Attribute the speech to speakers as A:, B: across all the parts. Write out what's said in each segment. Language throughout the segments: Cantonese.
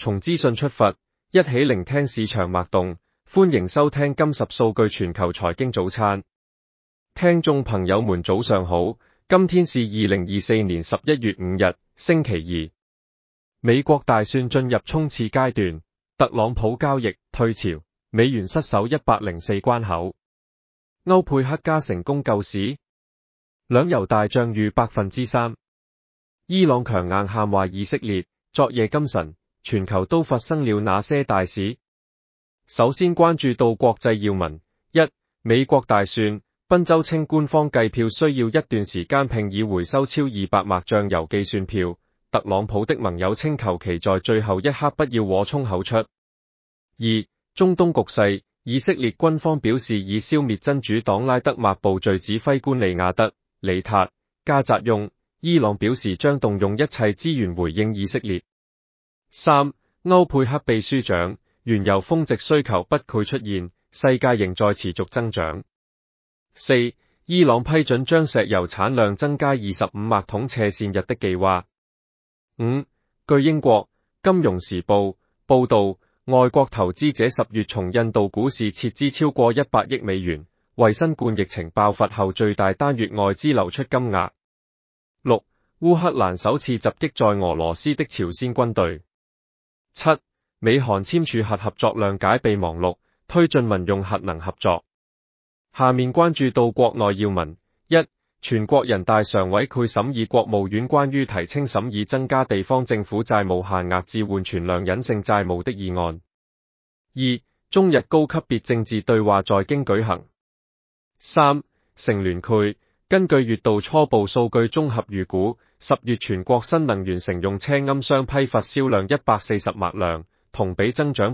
A: 從資訊出發，一起聆聽市場脈動。歡迎收聽今10數據全球財經早餐。聽眾朋友們早上好，今天是2024年11月5日，星期二。美國大選進入衝刺階段，特朗普交易退潮，美元失守104關口。歐佩克加成功救市，兩油大漲逾 3%。伊朗強硬喊話以色列，昨夜今晨，全球都發生了哪些大事？首先關注到國際要聞：一、美國大選，賓州稱官方計票需要一段時間，並已回收超200麥醬油計算票。特朗普的盟友稱求其在最後一刻不要禍從口出。二、中東局勢，以色列軍方表示已消滅真主黨拉德麥部隊指揮官利亞德·里塔·加扎雍。伊朗表示將動用一切資源回應以色列。三、歐佩克秘書長，原油峰值需求不會出現，世界仍在持續增長。四、伊朗批准將石油產量增加25萬桶斜線日的計劃。五、據英國金融時報報道，外國投資者10月從印度股市撤資超過100億美元，為新冠疫情爆發後最大單月外資流出金額。六、烏克蘭首次襲擊在俄羅斯的朝鮮軍隊。七、美韓簽署核合作諒解備忘錄，推進民用核能合作。下面關注到國內要聞：一、全國人大常委會審議國務院關於提稱審議增加地方政府債務限額至換存量隱性債務的議案。二、中日高級別政治對話在京舉行。三、乘聯會根據月度初步數據綜合預估，10月全國新能源乘用車暗箱批發銷量140萬輛，同比增長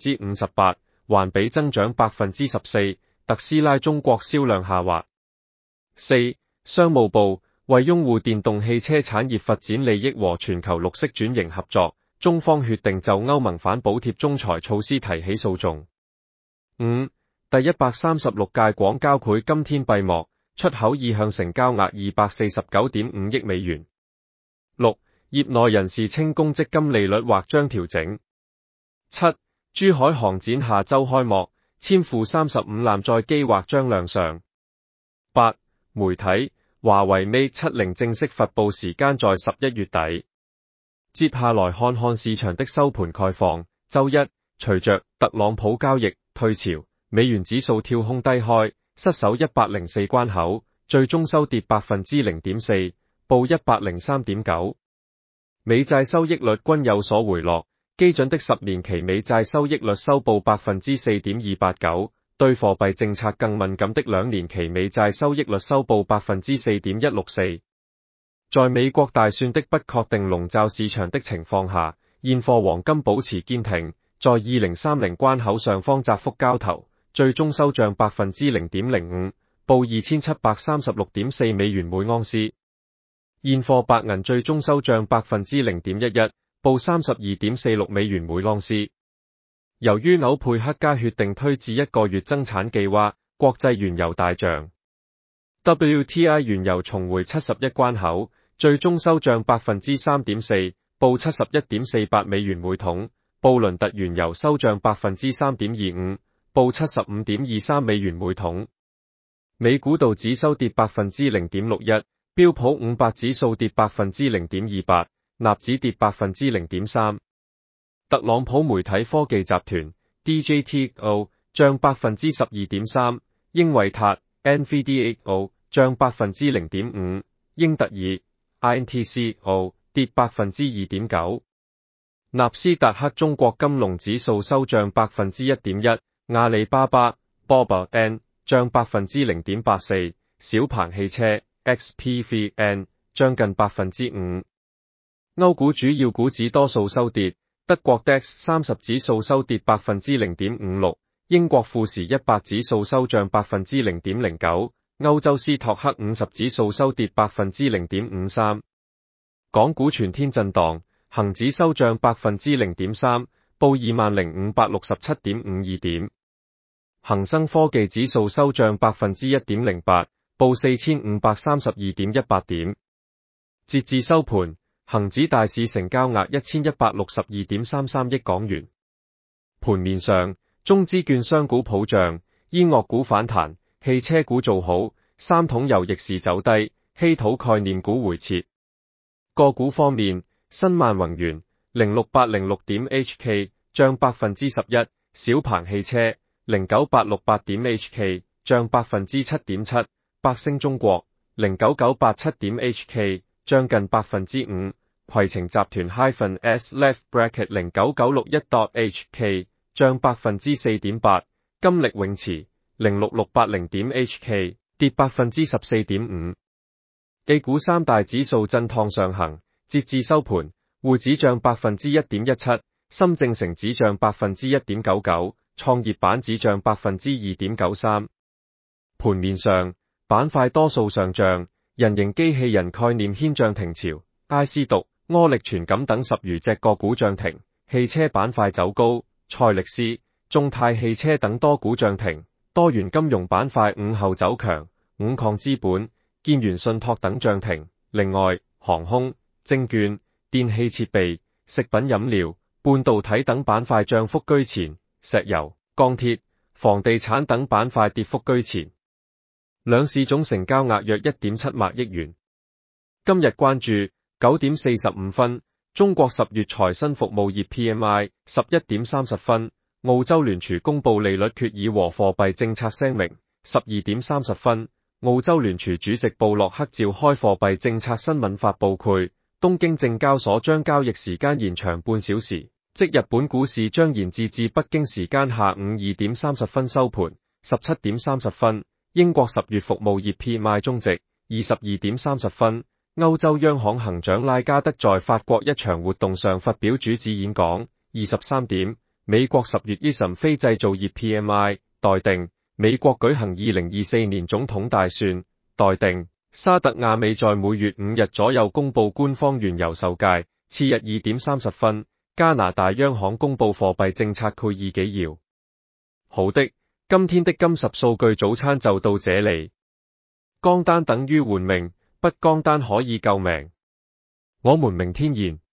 A: 58%， 環比增長 14%。特斯拉中國銷量下滑。四、商務部為擁護電動汽車產業發展利益和全球綠色轉型合作，中方決定就歐盟反補貼仲裁措施提起訴訟。五、第136屆廣交會今天閉幕，出口意向成交額249.5億美元。六、業內人士稱公積金利率或將調整。七、珠海航展下周開幕，殲赴35艦載機或將亮相。八、媒體，華為 Mate 70正式發布時間在11月底。接下來看看市場的收盤概況。周一，隨着特朗普交易退潮，美元指數跳空低開，失守104關口，最終收跌 0.4%， 報 103.9。美債收益率均有所回落，基準的10年期美債收益率收報 4.289%， 對貨幣政策更敏感的2年期美債收益率收報 4.164%。在美國大選的不確定籠罩市場的情況下，現貨黃金保持堅挺，在2030關口上方窄幅交投，最終收漲 0.05%， 報 2736.4 美元每盎司。現貨白銀最終收漲 0.11%， 報 32.46 美元每盎司。由於歐佩克加決定推至1個月增產計劃，國際原油大漲。WTI 原油重回71關口，最終收漲 3.4%， 報 71.48 美元每桶。布倫特原油收漲 3.25%， 報 75.23 美元每桶。美股道指收跌 0.61%， 標普500指數跌 0.28%， 納指跌 0.3%。特朗普媒體科技集團 DJTO 漲 12.3%， 英偉達 NVDAO 漲 0.5%， 英特爾 INTCO 跌 2.9%。納斯達克中國金龍指數收漲 1.1%， 阿里巴巴 BOBA-N 漲 0.84%， 小鵬汽車 XPVN 漲近 5%。歐股主要股指多數收跌，德國 DAX 30指數收跌 0.56%， 英國富時100指數收漲 0.09%， 歐洲斯托克50指數收跌 0.53%。港股全天震盪，恒指收漲 0.3%， 報 20,567.52 點。恒生科技指數收漲 1.08%， 報 4,532.18 點。截至收盤， 恒指大市成交額1162.33億港元。盤面上，中資券商股普漲，醫藥股反彈，汽車股做好，三桶油逆市走低，稀土概念股回撤。個股方面，新萬宏源06806.HK 漲11%，小鵬汽車09868.HK 漲7.7%，百星中國09987.HK 漲近5%，攜程集團 -S-Left-09961.HK 漲4.8%，金力永磁06680.HK 跌14.5%。A 股三大指數震盪上行，截至收盤，滬指漲1.17%，深證成指漲1.99%，創業板指漲2.93%。盤面上，板塊多數上漲，人形機器人概念牽漲停潮 ，IC 獨、柯力傳感等10餘隻個股漲停，汽車板塊走高，賽力斯、眾泰汽車等多股漲停，多元金融板塊午後走強，五礦資本、建元信託等漲停。另外，航空、證券、電氣設備、食品飲料、半導體等板塊漲幅居前，石油、鋼鐵、房地產等板塊跌幅居前。兩市總成交額約 1.7 萬億元。今日關注9點45分，中國10月財新服務業 PMI 11點30分，澳洲聯儲公布利率決議和貨幣政策聲明12點30分，澳洲聯儲主席布洛克召開貨幣政策新聞發佈會，東京證交所將交易時間延長半小時，即日本股市將延至北京時間下午2點30分收盤17點30分。英國10月服務業 PMI 終值22點30分。歐洲央行行長拉加德在法國一場活動上發表主旨演講23點。美國10月 ISM 非製造業 PMI 待定。美國舉行2024年總統大選待定。沙特阿美在每月5日左右公布官方原油售價，次日2點30分。加拿大央行公布貨幣政策概要紀要。好的。今天的金10數據早餐就到這裡。江丹等於換命，不江丹可以救命。我們明天見。